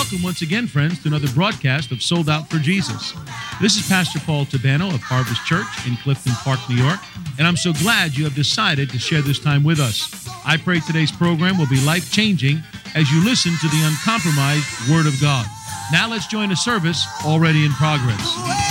Welcome once again, friends, to another broadcast of Sold Out for Jesus. This is Pastor Paul Tabano of Harvest Church in Clifton Park, New York, and I'm so glad you have decided to share this time with us. I pray today's program will be life-changing as you listen to the uncompromised Word of God. Now let's join the service already in progress.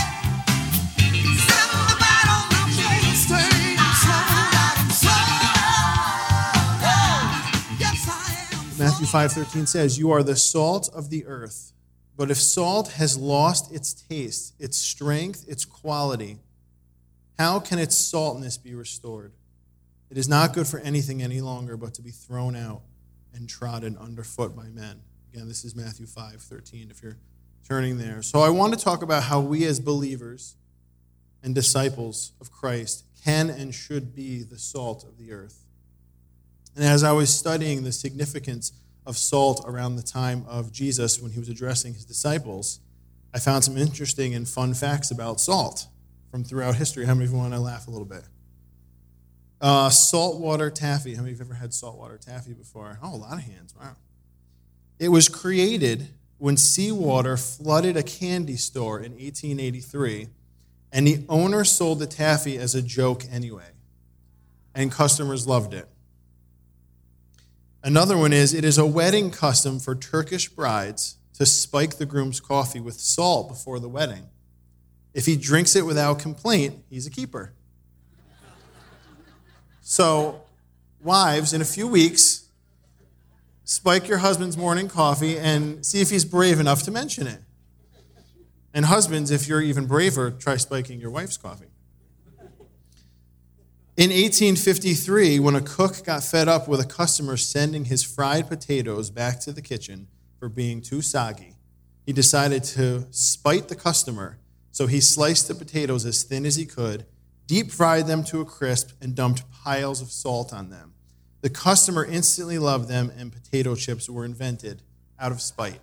Matthew 5:13 says, "You are the salt of the earth. But if salt has lost its taste, its strength, its quality, how can its saltness be restored? It is not good for anything any longer but to be thrown out and trodden underfoot by men." Again, this is Matthew 5:13, if you're turning there. So I want to talk about how we as believers and disciples of Christ can and should be the salt of the earth. And as I was studying the significance of salt around the time of Jesus when he was addressing his disciples, I found some interesting and fun facts about salt from throughout history. How many of you want to laugh a little bit? Saltwater taffy. How many of you have ever had saltwater taffy before? Oh, a lot of hands. Wow. It was created when seawater flooded a candy store in 1883, and the owner sold the taffy as a joke anyway, and customers loved it. Another one is, it is a wedding custom for Turkish brides to spike the groom's coffee with salt before the wedding. If he drinks it without complaint, he's a keeper. So, wives, in a few weeks, spike your husband's morning coffee and see if he's brave enough to mention it. And husbands, if you're even braver, try spiking your wife's coffee. In 1853, when a cook got fed up with a customer sending his fried potatoes back to the kitchen for being too soggy, he decided to spite the customer, so he sliced the potatoes as thin as he could, deep-fried them to a crisp, and dumped piles of salt on them. The customer instantly loved them, and potato chips were invented out of spite.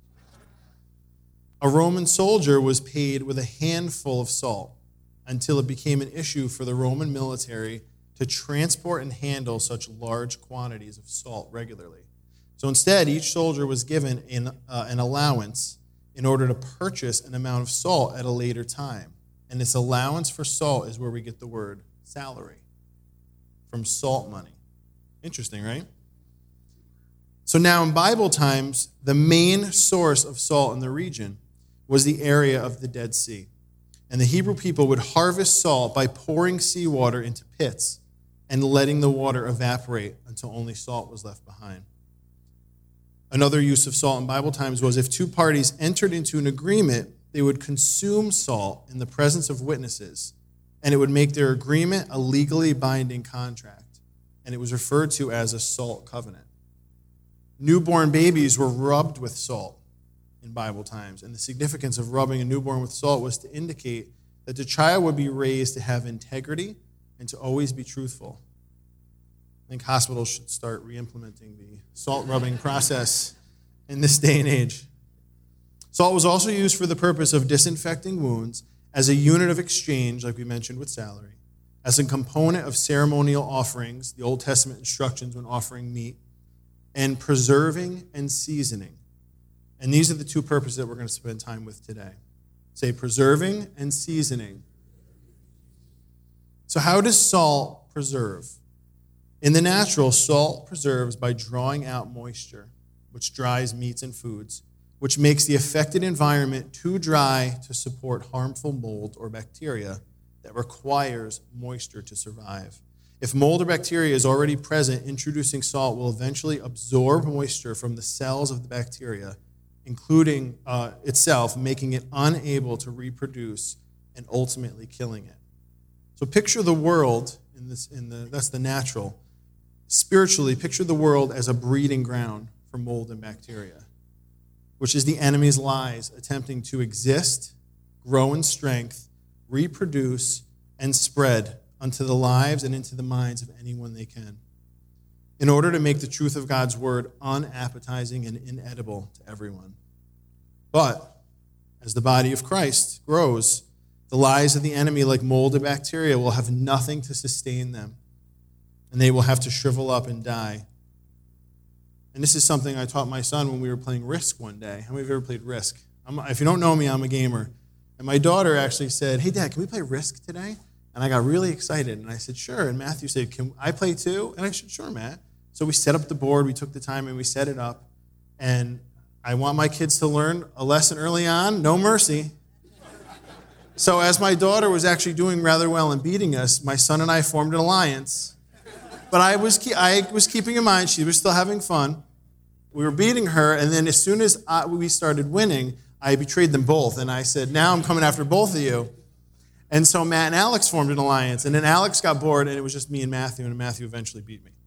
A Roman soldier was paid with a handful of salt until it became an issue for the Roman military to transport and handle such large quantities of salt regularly. So instead, each soldier was given an allowance in order to purchase an amount of salt at a later time. And this allowance for salt is where we get the word salary, from salt money. Interesting, right? So now in Bible times, the main source of salt in the region was the area of the Dead Sea. And the Hebrew people would harvest salt by pouring seawater into pits and letting the water evaporate until only salt was left behind. Another use of salt in Bible times was if two parties entered into an agreement, they would consume salt in the presence of witnesses, and it would make their agreement a legally binding contract, and it was referred to as a salt covenant. Newborn babies were rubbed with salt in Bible times, and the significance of rubbing a newborn with salt was to indicate that the child would be raised to have integrity and to always be truthful. I think hospitals should start re-implementing the salt rubbing process in this day and age. Salt was also used for the purpose of disinfecting wounds, as a unit of exchange, like we mentioned with salary, as a component of ceremonial offerings, the Old Testament instructions when offering meat, and preserving and seasoning. And these are the two purposes that we're going to spend time with today. Say preserving and seasoning. So how does salt preserve? In the natural, salt preserves by drawing out moisture, which dries meats and foods, which makes the affected environment too dry to support harmful mold or bacteria that requires moisture to survive. If mold or bacteria is already present, introducing salt will eventually absorb moisture from the cells of the bacteria, including itself, making it unable to reproduce and ultimately killing it. So picture the world that's the natural. Spiritually, picture the world as a breeding ground for mold and bacteria, which is the enemy's lies attempting to exist, grow in strength, reproduce, and spread unto the lives and into the minds of anyone they can, in order to make the truth of God's word unappetizing and inedible to everyone. But as the body of Christ grows, the lies of the enemy, like mold and bacteria, will have nothing to sustain them, and they will have to shrivel up and die. And this is something I taught my son when we were playing Risk one day. How many of you have ever played Risk? If you don't know me, I'm a gamer. And my daughter actually said, "Hey, Dad, can we play Risk today?" And I got really excited. And I said, "Sure." And Matthew said, "Can I play too?" And I said, "Sure, Matt." So we set up the board. We took the time and we set it up. And I want my kids to learn a lesson early on, no mercy. So as my daughter was actually doing rather well and beating us, my son and I formed an alliance. But I was keeping in mind she was still having fun. We were beating her, and then as soon as we started winning, I betrayed them both. And I said, "Now I'm coming after both of you." And so Matt and Alex formed an alliance. And then Alex got bored, and it was just me and Matthew, and Matthew eventually beat me.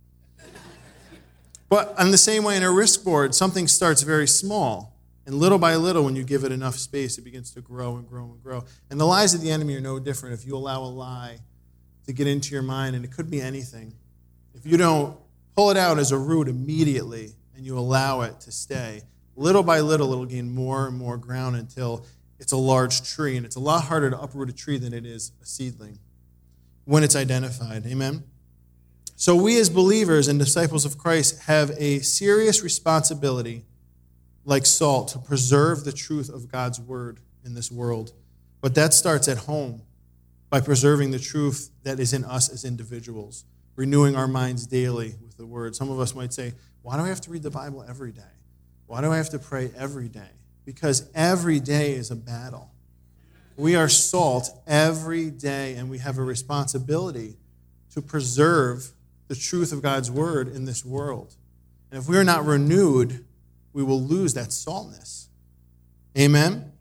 But in the same way, in a Risk board, something starts very small. And little by little, when you give it enough space, it begins to grow and grow and grow. And the lies of the enemy are no different. If you allow a lie to get into your mind, and it could be anything, if you don't pull it out as a root immediately and you allow it to stay, little by little, it'll gain more and more ground until it's a large tree. And it's a lot harder to uproot a tree than it is a seedling when it's identified. Amen? So we as believers and disciples of Christ have a serious responsibility, like salt, to preserve the truth of God's word in this world. But that starts at home by preserving the truth that is in us as individuals, renewing our minds daily with the word. Some of us might say, "Why do I have to read the Bible every day? Why do I have to pray every day?" Because every day is a battle. We are salt every day, and we have a responsibility to preserve the truth of God's word in this world. And if we are not renewed, we will lose that saltness. Amen?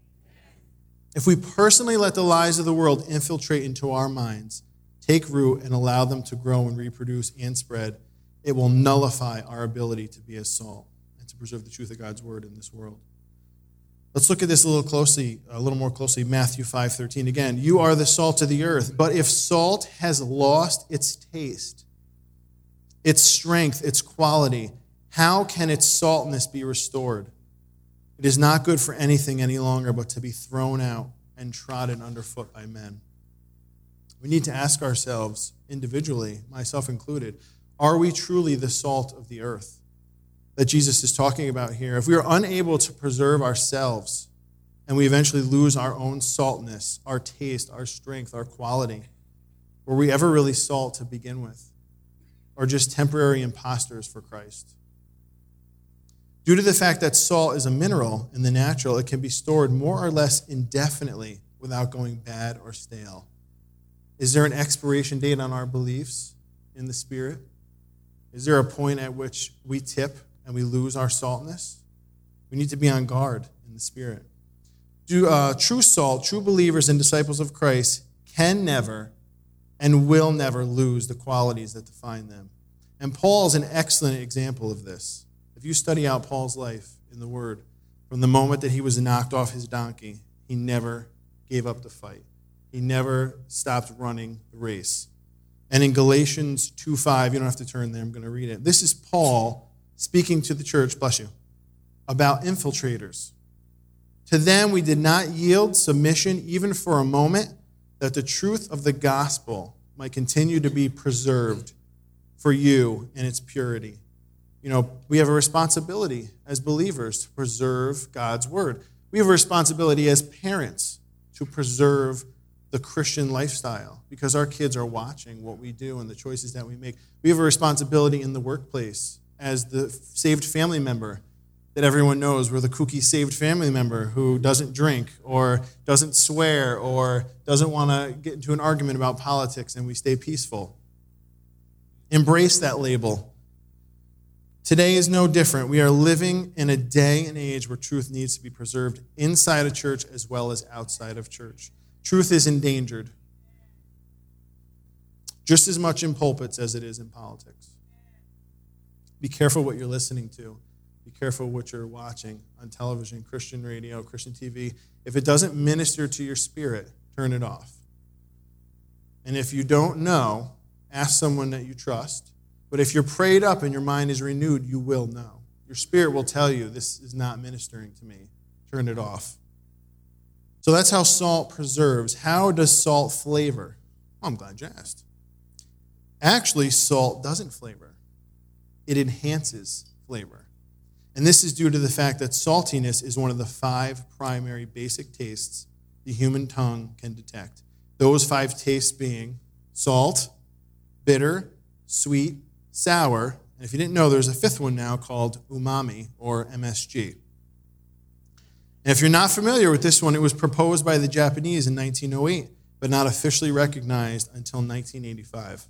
If we personally let the lies of the world infiltrate into our minds, take root, and allow them to grow and reproduce and spread, it will nullify our ability to be as salt and to preserve the truth of God's word in this world. Let's look at this a little more closely. Matthew 5:13 again. "You are the salt of the earth, but if salt has lost its taste, its strength, its quality, how can its saltness be restored? It is not good for anything any longer but to be thrown out and trodden underfoot by men." We need to ask ourselves individually, myself included, are we truly the salt of the earth that Jesus is talking about here? If we are unable to preserve ourselves and we eventually lose our own saltness, our taste, our strength, our quality, were we ever really salt to begin with? Or just temporary imposters for Christ? Due to the fact that salt is a mineral in the natural, it can be stored more or less indefinitely without going bad or stale. Is there an expiration date on our beliefs in the Spirit? Is there a point at which we tip and we lose our saltness? We need to be on guard in the Spirit. True salt, true believers and disciples of Christ can never and will never lose the qualities that define them. And Paul's an excellent example of this. If you study out Paul's life in the Word, from the moment that he was knocked off his donkey, he never gave up the fight. He never stopped running the race. And in Galatians 2:5, you don't have to turn there, I'm going to read it. This is Paul speaking to the church, bless you, about infiltrators. "To them we did not yield submission even for a moment, that the truth of the gospel might continue to be preserved for you in its purity." You know, we have a responsibility as believers to preserve God's word. We have a responsibility as parents to preserve the Christian lifestyle because our kids are watching what we do and the choices that we make. We have a responsibility in the workplace as the saved family member that everyone knows. We're the kooky saved family member who doesn't drink or doesn't swear or doesn't want to get into an argument about politics, and we stay peaceful. Embrace that label. Today is no different. We are living in a day and age where truth needs to be preserved inside a church as well as outside of church. Truth is endangered, just as much in pulpits as it is in politics. Be careful what you're listening to. Be careful what you're watching on television, Christian radio, Christian TV. If it doesn't minister to your spirit, turn it off. And if you don't know, ask someone that you trust. But if you're prayed up and your mind is renewed, you will know. Your spirit will tell you, this is not ministering to me. Turn it off. So that's how salt preserves. How does salt flavor? I'm glad you asked. Actually, salt doesn't flavor. It enhances flavor. And this is due to the fact that saltiness is one of the 5 primary basic tastes the human tongue can detect. Those 5 tastes being salt, bitter, sweet, sour, and if you didn't know, there's a 5th one now called umami, or MSG. And if you're not familiar with this one, it was proposed by the Japanese in 1908, but not officially recognized until 1985.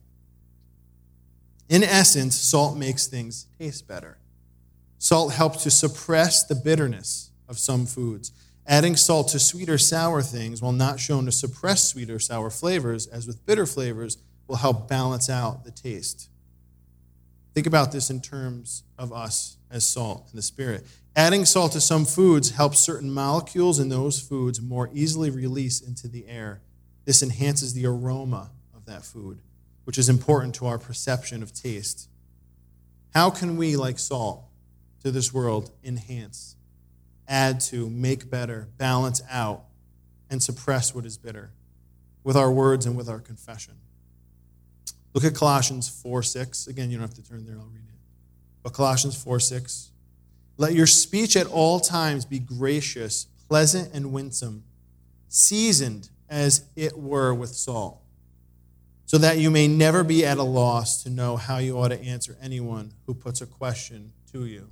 In essence, salt makes things taste better. Salt helps to suppress the bitterness of some foods. Adding salt to sweet or sour things, while not shown to suppress sweet or sour flavors, as with bitter flavors, will help balance out the taste. Think about this in terms of us as salt in the Spirit. Adding salt to some foods helps certain molecules in those foods more easily release into the air. This enhances the aroma of that food, which is important to our perception of taste. How can we, like salt to this world, enhance, add to, make better, balance out, and suppress what is bitter with our words and with our confession? Look at Colossians 4:6. Again, you don't have to turn there, I'll read it. But Colossians 4:6. Let your speech at all times be gracious, pleasant, and winsome, seasoned as it were with salt, so that you may never be at a loss to know how you ought to answer anyone who puts a question to you.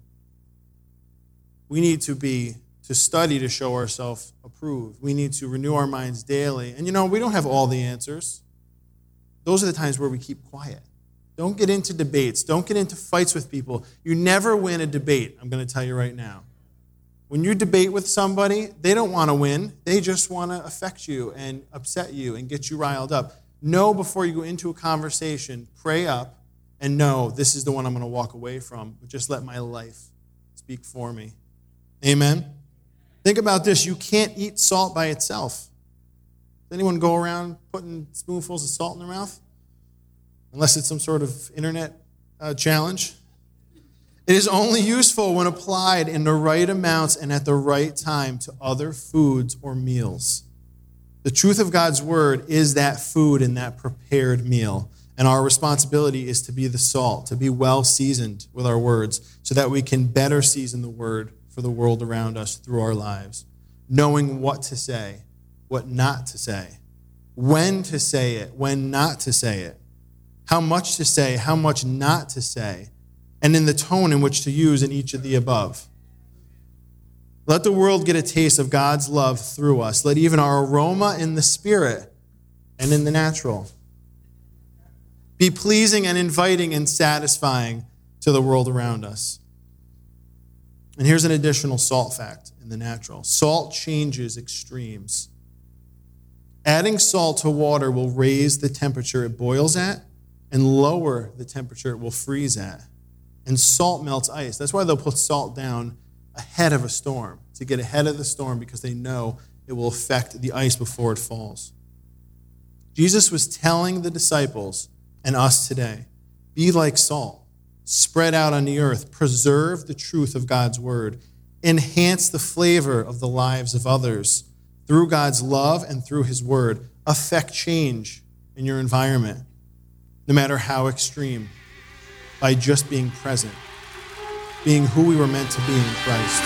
We need to study to show ourselves approved. We need to renew our minds daily. And we don't have all the answers. Those are the times where we keep quiet. Don't get into debates. Don't get into fights with people. You never win a debate, I'm going to tell you right now. When you debate with somebody, they don't want to win. They just want to affect you and upset you and get you riled up. Know before you go into a conversation, pray up, and know this is the one I'm going to walk away from. But just let my life speak for me. Amen? Think about this. You can't eat salt by itself. Does anyone go around putting spoonfuls of salt in their mouth? Unless it's some sort of internet challenge. It is only useful when applied in the right amounts and at the right time to other foods or meals. The truth of God's word is that food and that prepared meal. And our responsibility is to be the salt, to be well seasoned with our words, so that we can better season the word for the world around us through our lives, knowing what to say, what not to say, when to say it, when not to say it, how much to say, how much not to say, and in the tone in which to use in each of the above. Let the world get a taste of God's love through us. Let even our aroma in the spirit and in the natural be pleasing and inviting and satisfying to the world around us. And here's an additional salt fact in the natural. Salt changes extremes. Adding salt to water will raise the temperature it boils at and lower the temperature it will freeze at. And salt melts ice. That's why they'll put salt down ahead of a storm, to get ahead of the storm, because they know it will affect the ice before it falls. Jesus was telling the disciples and us today, be like salt, spread out on the earth, preserve the truth of God's word, enhance the flavor of the lives of others through God's love and through his word, affect change in your environment, no matter how extreme, by just being present, being who we were meant to be in Christ.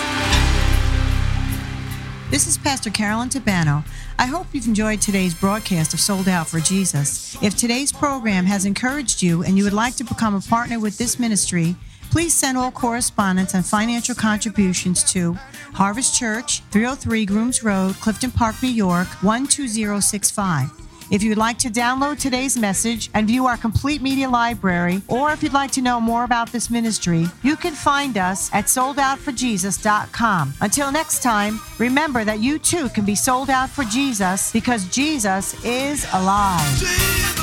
This is Pastor Carolyn Tabano. I hope you've enjoyed today's broadcast of Sold Out for Jesus. If today's program has encouraged you and you would like to become a partner with this ministry, please send all correspondence and financial contributions to Harvest Church, 303 Grooms Road, Clifton Park, New York, 12065. If you'd like to download today's message and view our complete media library, or if you'd like to know more about this ministry, you can find us at soldoutforjesus.com. Until next time, remember that you too can be sold out for Jesus, because Jesus is alive.